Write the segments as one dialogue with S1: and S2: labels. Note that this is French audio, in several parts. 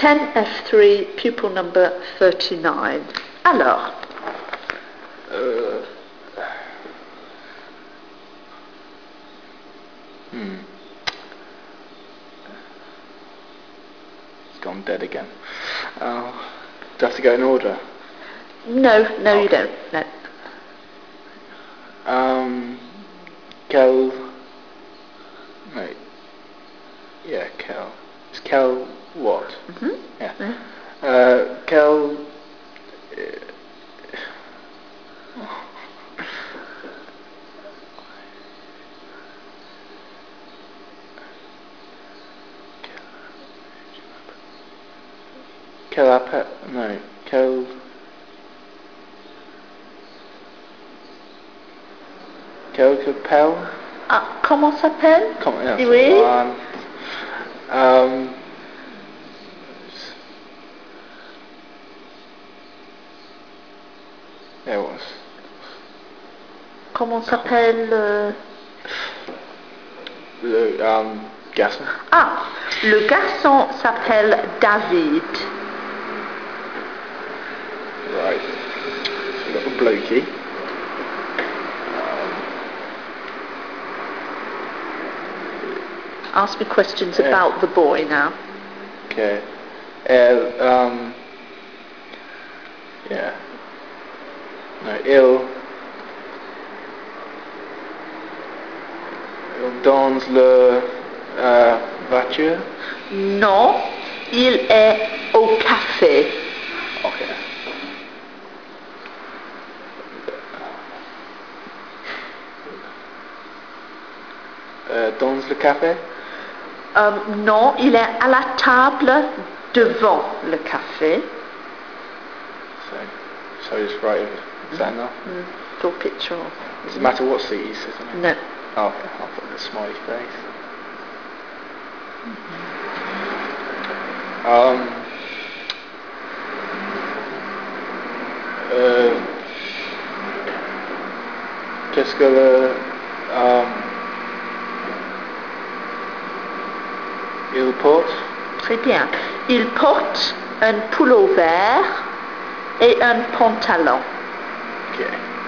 S1: 10F3, pupil number 39. Alors,
S2: It's gone dead again. Oh, do I have to go in order?
S1: no, you don't. No.
S2: Kel. No. Yeah, Kel. It's Kel what?
S1: Mm-hmm.
S2: Yeah.
S1: Mm-hmm.
S2: Kel. No. Kel. Capel.
S1: Comment s'appelle?
S2: Oui. There was.
S1: Comment s'appelle
S2: Le garçon.
S1: Le garçon s'appelle David.
S2: Right. Little blokey.
S1: Ask me questions about the boy now.
S2: Okay. Yeah. No, il dans le voiture.
S1: Non, il est au café.
S2: Okay. Dans le café.
S1: Non, il est à la table devant le café.
S2: So just write it. Is that enough?
S1: Draw a picture of.
S2: Does it matter what seat he's sitting in?
S1: No.
S2: Oh, okay. I'll put the smiley face. Qu'est-ce que il porte?
S1: Très bien. Il porte un pullover et un pantalon.
S2: Okay.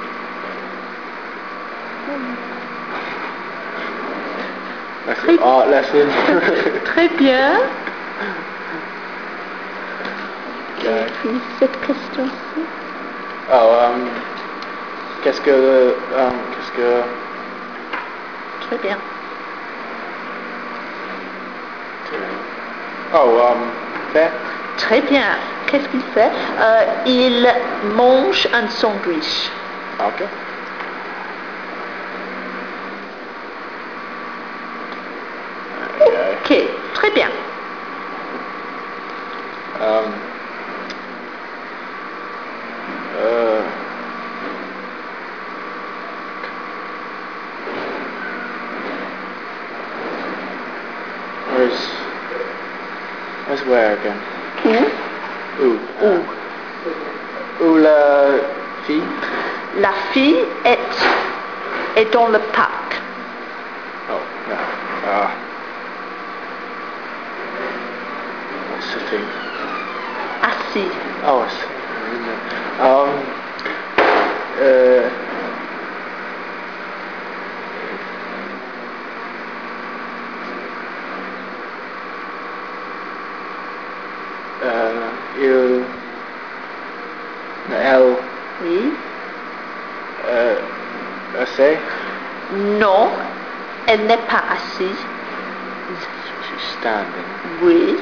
S2: That's an art lesson.
S1: Très bien.
S2: Okay.
S1: Et puis cette question-ci.
S2: Qu'est-ce que
S1: Très bien.
S2: fait?
S1: Très bien. Qu'est-ce qu'il fait? Il mange un sandwich.
S2: Okay.
S1: Ok, très bien.
S2: Where's where again?
S1: Où?
S2: Où la fille?
S1: La fille est dans le parc.
S2: Oh, no. Sitting.
S1: Assis.
S2: Oh, I see. Elle.
S1: Oui.
S2: Assez?
S1: Non, elle n'est pas assise.
S2: She's standing.
S1: Oui.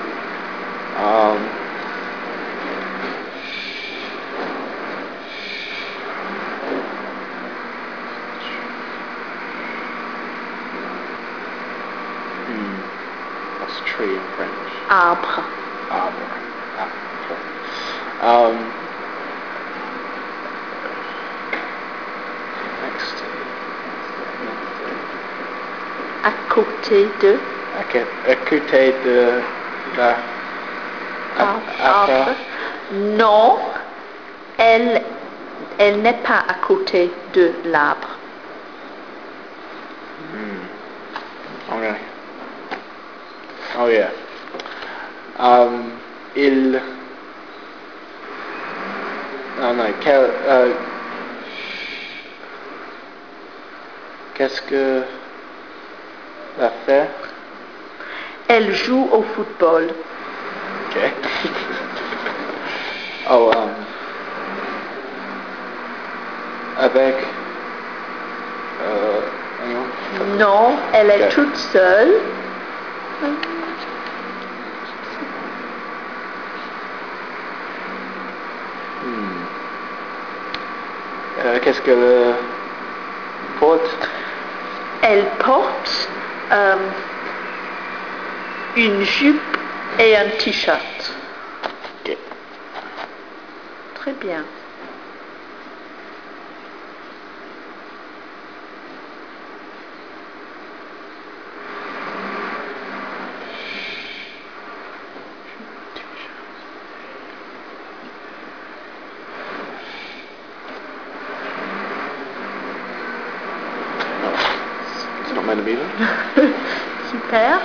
S2: What's tree in French?
S1: Arbre.
S2: Next.
S1: À côté de.
S2: À côté de la
S1: arbre. Non, elle n'est pas à côté de l'arbre.
S2: Okay. Oh yeah. il... Non, non, qu'est-ce que la fait?
S1: Elle joue au football.
S2: Ok. Oh, avec... non.
S1: Non, elle est
S2: Ok.
S1: toute seule.
S2: Qu'est-ce que le porte?
S1: Elle porte une jupe et un t-shirt.
S2: Ok.
S1: Très bien.
S2: It's not meant to be there.
S1: Super.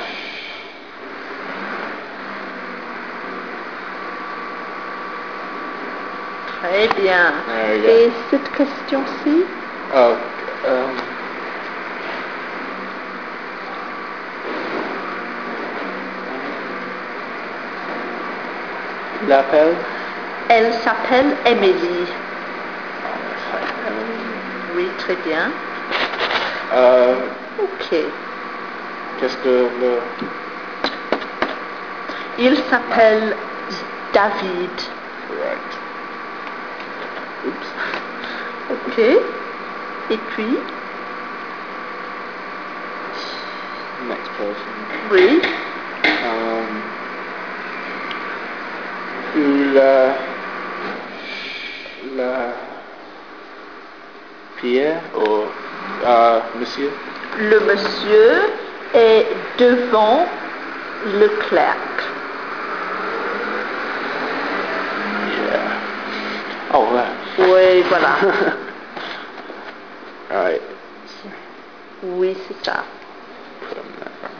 S1: Très bien.
S2: There you go.
S1: Et cette question-ci?
S2: Oh, l'appel?
S1: Elle s'appelle Emily. Oui, très bien. Ok.
S2: Qu'est-ce que le...
S1: Il s'appelle David.
S2: Correct. Oops.
S1: Ok. Et puis?
S2: Next person.
S1: Oui.
S2: La Pierre ou monsieur?
S1: Le monsieur est devant le clerc.
S2: Yeah. Oh, that.
S1: Oui, voilà.
S2: All right.
S1: Oui, c'est ça.
S2: Put them there.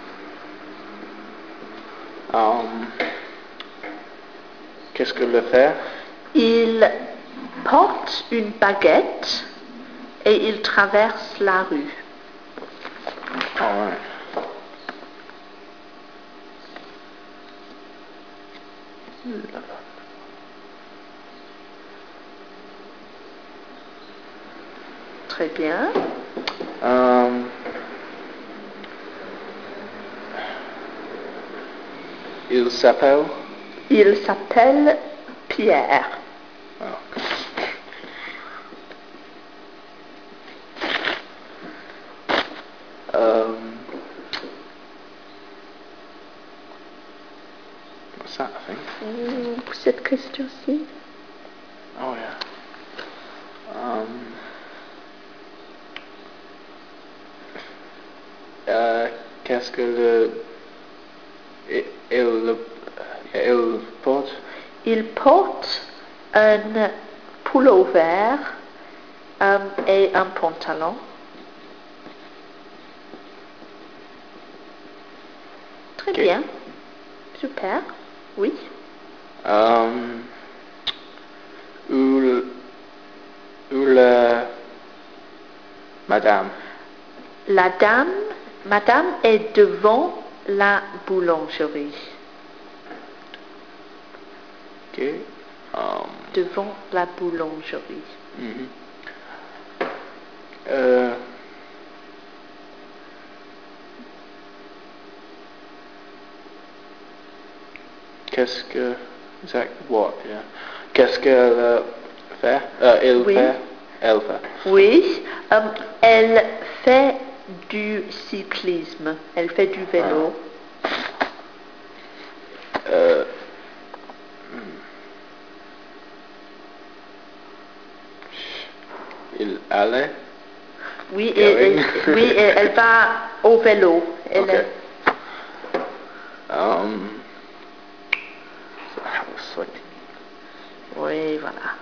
S2: Qu'est-ce que le fait?
S1: Il porte une baguette et il traverse la rue.
S2: All right.
S1: Très bien.
S2: Il s'appelle?
S1: Il s'appelle Pierre.
S2: Oh. What's that, I think?
S1: Cette question-ci?
S2: Oh, yeah. Qu'est-ce que il porte?
S1: Il porte un pullover et un pantalon. Très
S2: Okay.
S1: bien. Super. Oui.
S2: Où la madame?
S1: Madame est devant la boulangerie.
S2: Okay.
S1: Devant la boulangerie.
S2: Mm-hmm. Qu'est-ce que... Is that what? Yeah. Qu'est-ce qu'elle fait? Il
S1: Oui.
S2: fait? Elle fait.
S1: Oui. Elle fait du cyclisme. Elle fait du vélo.
S2: Il allait?
S1: Oui,
S2: Going?
S1: oui, elle va au vélo. Elle
S2: Okay.
S1: est-
S2: So, like,
S1: Oui, voilà.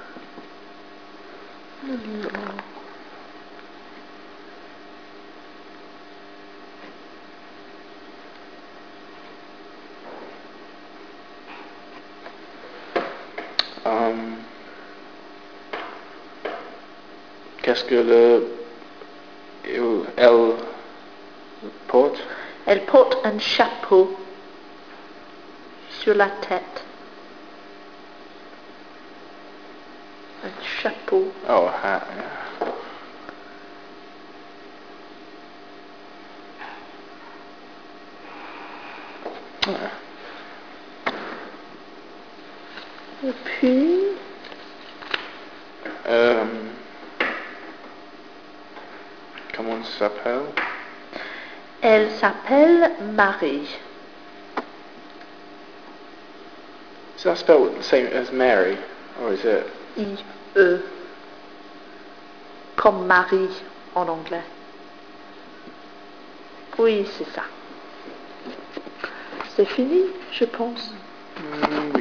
S2: Qu'est-ce que elle porte?
S1: Elle porte un chapeau sur la tête. Un chapeau.
S2: Oh, a hat, yeah. Yeah.
S1: Et puis,
S2: Comment ça s'appelle?
S1: elle s'appelle Marie.
S2: Is that spelled the same as Mary, or is it?
S1: I-E. Comme Marie en anglais. Oui, c'est ça. C'est fini, je pense.
S2: Oui.